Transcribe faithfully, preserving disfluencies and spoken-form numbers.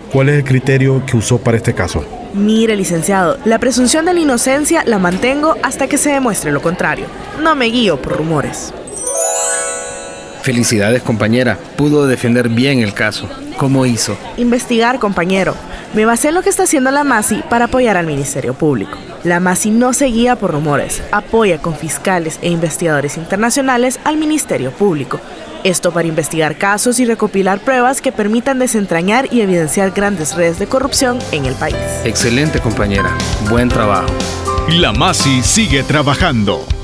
¿Cuál es el criterio que usó para este caso? Mire, licenciado, la presunción de la inocencia la mantengo hasta que se demuestre lo contrario. No me guío por rumores. Felicidades, compañera. Pudo defender bien el caso. ¿Cómo hizo? Investigar, compañero. Me basé en lo que está haciendo la MASI para apoyar al Ministerio Público. La MASI no se guía por rumores, apoya con fiscales e investigadores internacionales al Ministerio Público. Esto para investigar casos y recopilar pruebas que permitan desentrañar y evidenciar grandes redes de corrupción en el país. Excelente, compañera. Buen trabajo. La MASI sigue trabajando.